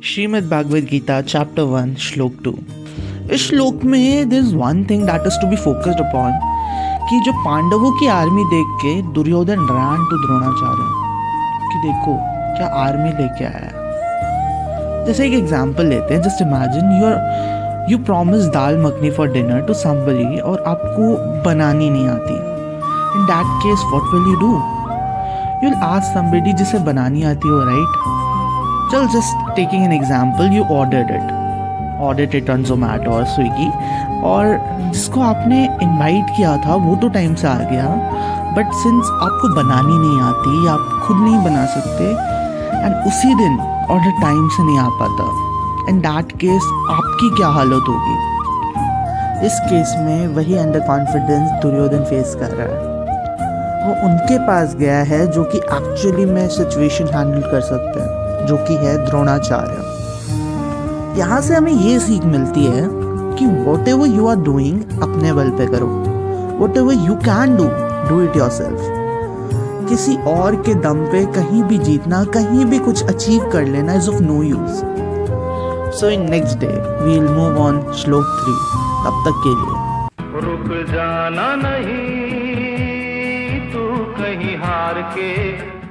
Shrimad Bhagavat Gita chapter 1 श्लोक 2। इस श्लोक में there is one thing that is to be focused upon कि जो पांडवों की आर्मी देख के दुर्योधन रैन टू द्रोणाचार्य कि देखो क्या आर्मी लेके आया है। जैसे एक एग्जांपल लेते हैं, just imagine you promise dal makhani for dinner to somebody और आपको बनानी नहीं आती। In that case what will you do? You will ask somebody जिसे बनानी आती हो, राइट? चल just taking an example, you ordered it on Zomato और स्विगी, और जिसको आपने इनवाइट किया था वो तो टाइम से आ गया, बट सिंस आपको बनानी नहीं आती, आप खुद नहीं बना सकते एंड उसी दिन ऑर्डर टाइम से नहीं आ पाता, इन दैट केस आपकी क्या हालत होगी? इस केस में वही अंडर कॉन्फिडेंस दुर्योधन फेस कर रहा है। वो उनके पास गया है जो कि एक्चुअली में सिचुएशन हैंडल कर सकते हैं, जो कि है द्रोणाचार्य। यहाँ से हमें ये सीख मिलती है कि whatever you are doing अपने बल पे करो, whatever you can do it yourself. किसी और के दम पे कहीं भी जीतना, कहीं भी कुछ अचीव कर लेना is of no use. So in next day we will move on श्लोक 3। तब तक के लिए रुक जाना नहीं, तू कहीं हार के